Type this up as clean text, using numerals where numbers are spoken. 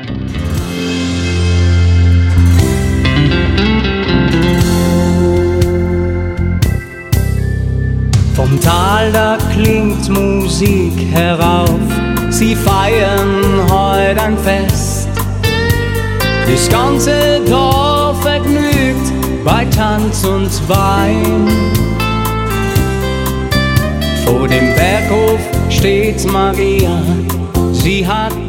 Vom Tal, da klingt Musik herauf, sie feiern heut ein Fest. Das ganze Dorf vergnügt bei Tanz und Wein. Vor dem Berghof steht Maria, sie hat